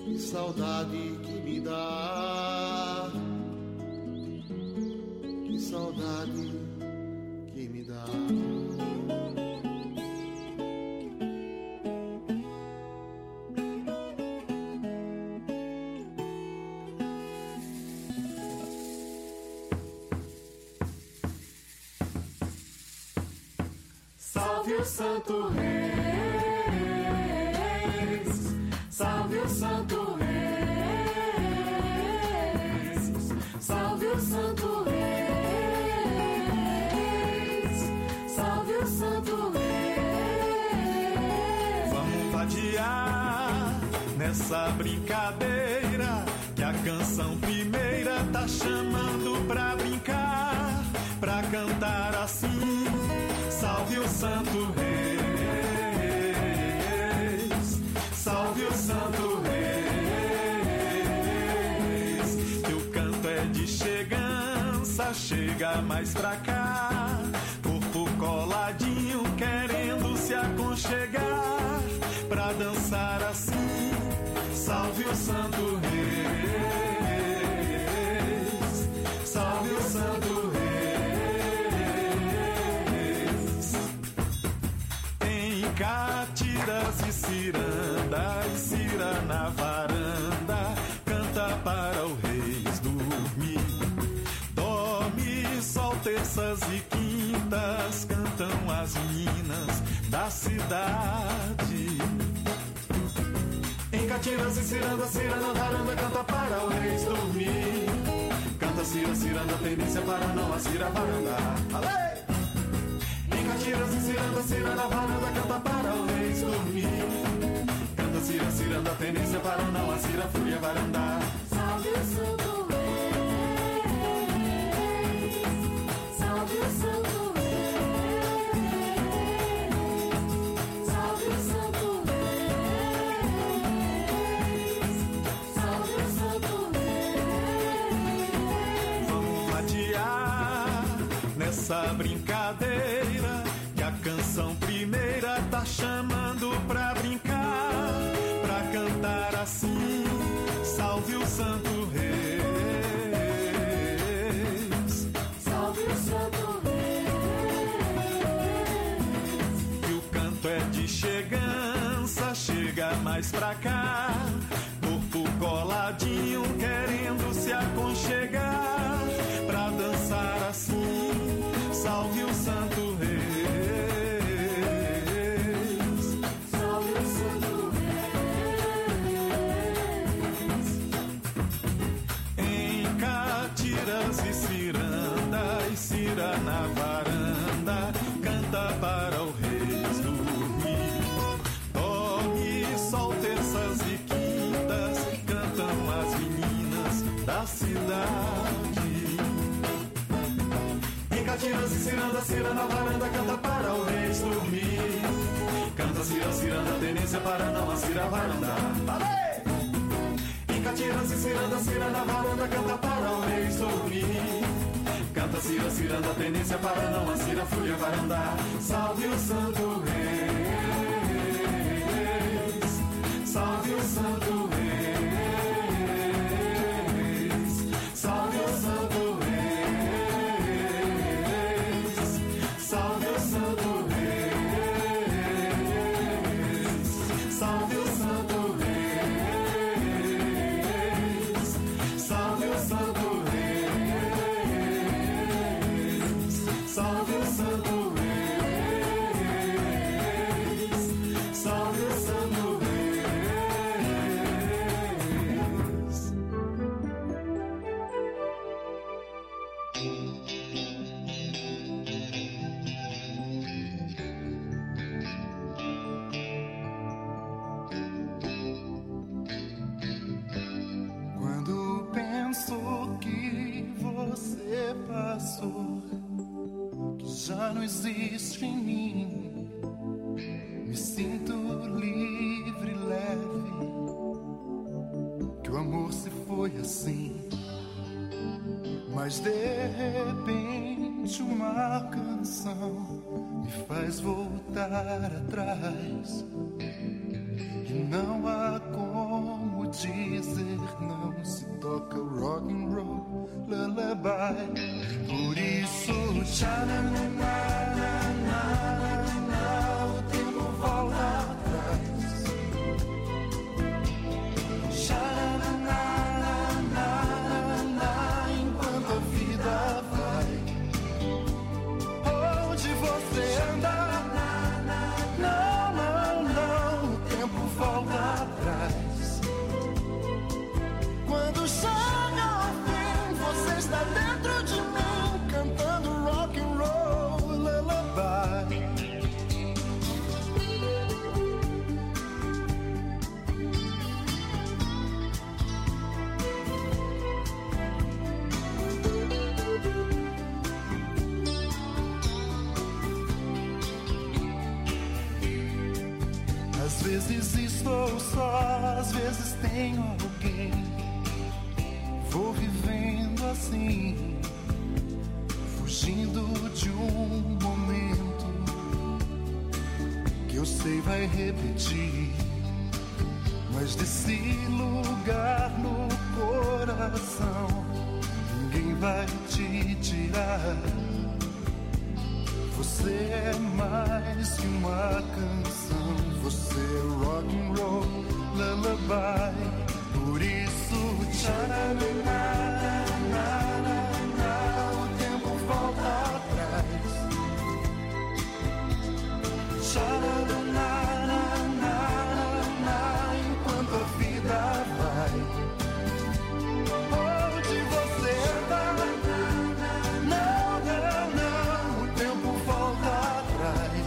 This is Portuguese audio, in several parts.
Que saudade que me dá, que saudade que me dá. Salve o Santo Reis, salve o Santo Reis, salve o Santo Reis, salve o Santo Reis. Vamos vadiar nessa brincadeira, que a canção primeira tá chamando pra brincar, pra cantar assim. Salve o Santo Reis, salve o Santo Reis. Teu canto é de chegança, chega mais pra cá, corpo coladinho querendo se aconchegar, pra dançar assim. Salve o Santo Reis, salve o Santo Reis. Catiras e cirandas, cira na varanda, canta para o reis dormir. Dorme, sol, terças e quintas, cantam as meninas da cidade. Em catiras e cirandas, cira na varanda, canta para o reis dormir. Canta, cira, ciranda, tendência para não a cira varanda. Alê! Catiras e ciranda, cira na varanda, canta para o reis dormir. Canta, cira, ciranda, tendência para não a cira, fúria varanda. Salve o Santo Reis, salve o Santo Reis, salve o Santo Reis, salve o Santo Reis. Vamos adiar nessa brincadeira, que a canção primeira tá chamando pra brincar, pra cantar assim. Salve o Santo Reis, salve o Santo Reis. E o canto é de chegança, chega mais pra cá, corpo coladinho querendo se aconchegar, pra dançar assim. Salve o Santo Reis, salve o Santo Reis. em catiras e cirandas, cira na varanda, canta para o reis dormir. Dorme, sol, terças e quintas, cantam as meninas da cidade. Catiras e ciranda, cira na varanda, canta para o reis dormir. Canta, cira, ciranda, tendência para não a cira varanda. Em catiras e ciranda, cira na varanda, canta para o reis dormir. Canta, cira, ciranda, tendência para não a cira, fúria varanda. Salve o Santo Reis, salve o Santo Reis, salve o Santo Reis. Salve o Santo Reis, salve o Santo Reis, salve o Santo Reis, salve o Santo Reis, salve o Santo você passou, que já não existe em mim. Me sinto livre, leve, que o amor se foi assim. Mas de repente uma canção me faz voltar atrás, e não há como dizer não se toca rock and roll, lullaby. Por isso, tchananana, o tempo volta atrás. Tchananana, enquanto a vida vai. Onde você anda? Não, o tempo volta atrás. Quando chega ao fim, você está dentro de mim, cantando rock and roll, lullaby. Às vezes estou só, às vezes tenho alguém. Vou vivendo assim, fugindo de um momento que eu sei vai repetir. Mas desse lugar no coração ninguém vai te tirar. Você é mais que uma canção, você é rock and roll, lullaby. Por isso, tchananana, o tempo volta atrás. Tchananana, enquanto a vida vai. Onde você anda? Não, o tempo volta atrás.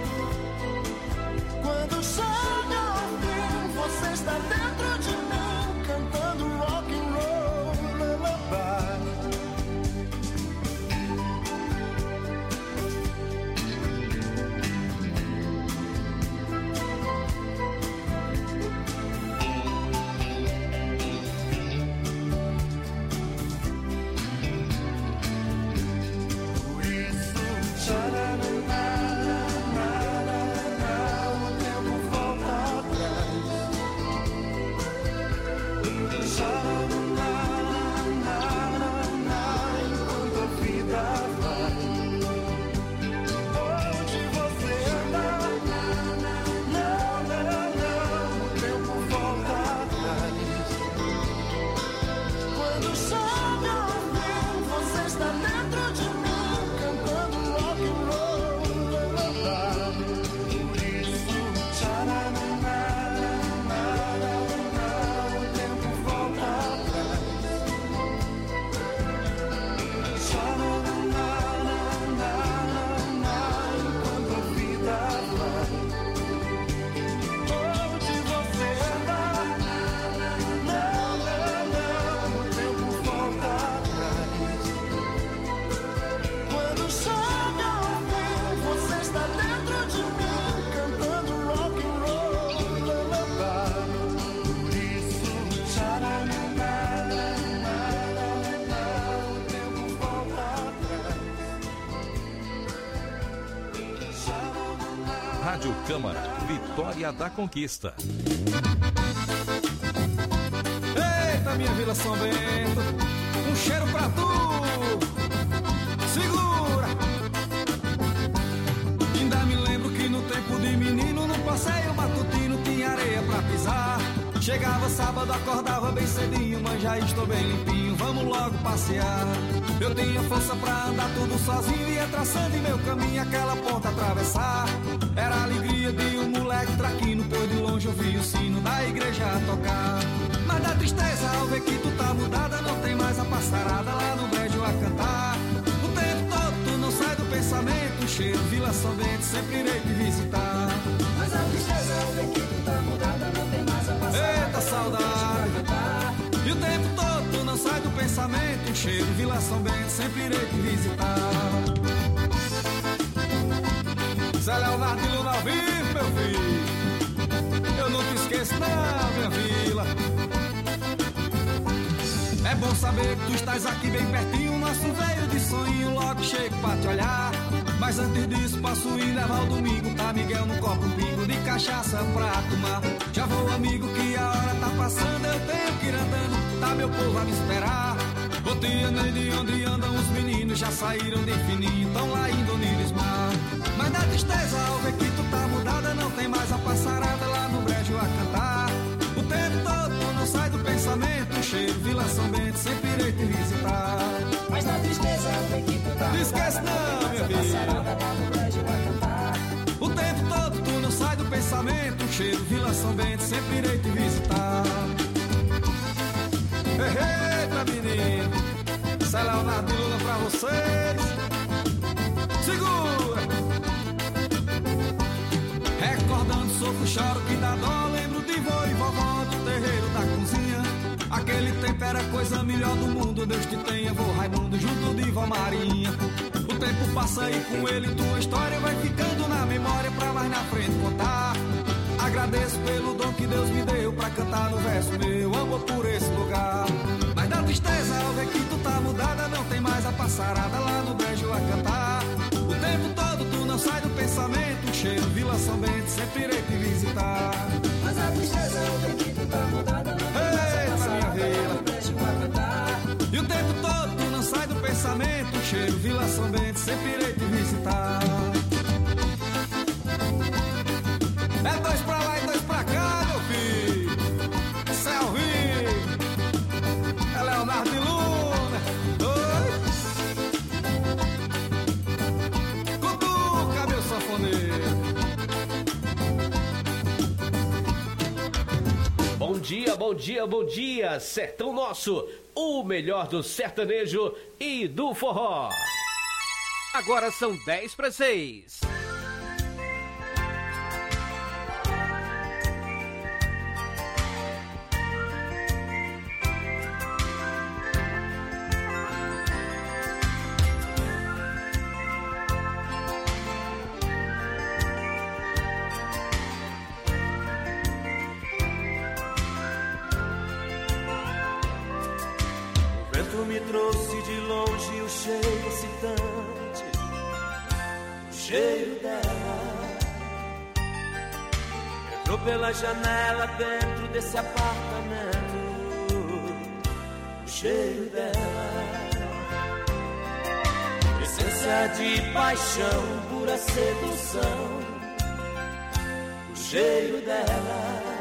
Quando chega ao fim, você está dentro de mim, cantando rock and roll, lullaby. Por isso, tchananana, o tempo volta atrás. Tchananana, enquanto a vida vai. Onde você anda? Não, o tempo volta atrás. Quando chega ao fim, você está dentro de mim, cantando rock and roll, lullaby. Por isso, tchananana, o tempo volta atrás. Tchananana, enquanto a vida vai. Onde você anda? Não, o tempo volta atrás. Quando chega ao fim, você está dentro de mim, cantando rock and roll, lullaby. Por isso, tchananana, o tempo volta atrás. Rádio Câmara, Vitória da Conquista. Eita, minha Vila São Bento, um cheiro pra tu. Segura. Ainda me lembro que no tempo de menino, no passeio matutino tinha areia pra pisar. Chegava sábado, acordava bem cedinho, mas já estou bem limpinho, vamos logo passear. Eu tinha força pra andar tudo sozinho, ia traçando em meu caminho aquela ponta atravessar. Era a alegria de um moleque traquino, pois de longe eu vi o sino da igreja a tocar. Mas dá tristeza ao ver que tu tá mudada, não tem mais a passarada lá no brejo a cantar. O tempo todo tu não sai do pensamento, cheiro Vila São Bento, sempre irei te visitar. Mas a tristeza é ver que tu tá mudada, não tem mais a passar. Eita saudade. E o tempo todo tu não sai do pensamento, cheiro Vila São Bento, sempre irei te visitar. Zé Leonardo de Luna ao vivo, meu filho, eu não te esqueço não, minha vila. É bom saber que tu estás aqui bem pertinho, nosso veio de sonho, logo chego pra te olhar. Mas antes disso passo e levar o domingo pra Miguel no copo um pingo de cachaça pra tomar. Já vou amigo que a hora tá passando, eu meu povo a me esperar. Ô tia Neide, onde andam os meninos? Já saíram de fininho, tão lá indo Nirismar. Mas na tristeza, ao ver que tu tá mudada, não tem mais a passarada lá no brejo a cantar. O tempo todo tu não sai do pensamento, cheiro, Vila São Bento, sempre irei te visitar. Mas na tristeza, ao ver que tu tá não esquece não, minha filha. Lá no brejo a cantar. O tempo todo tu não sai do pensamento, cheiro, Vila São Bento, sempre irei te visitar. Eita, menino, isso é Leonardo de Lula pra vocês. Segura! Recordando, sofro, choro que dá dó. Lembro de vô e vovó do terreiro da cozinha. Aquele tempo era a coisa melhor do mundo. Deus te tenha, vô Raimundo, junto de vó Marinha. O tempo passa e com ele tua história vai ficando na memória pra mais na frente contar. Agradeço pelo dom que Deus me deu pra cantar no verso meu amor por esse lugar. Mas da tristeza ao ver que tu tá mudada, não tem mais a passarada lá no brejo a cantar. O tempo todo tu não sai do pensamento, cheiro, Vila São Bento, sempre irei te visitar. Mas a tristeza ao ver que tu tá mudada, não tem mais a passarada lá no brejo a cantar. E o tempo todo tu não sai do pensamento, cheiro, Vila São Bento, sempre irei te visitar. É dois pra lá e dois pra cá, meu filho. Selvi, é Leonardo de Luna. Oi. Cutuca, meu sanfoneiro. Bom dia, bom dia, bom dia, Sertão Nosso, o melhor do sertanejo e do forró. Agora são 5:50. Me trouxe de longe o cheiro excitante, o cheiro dela. Entrou pela janela dentro desse apartamento, o cheiro dela. Essência de paixão, pura sedução, o cheiro dela.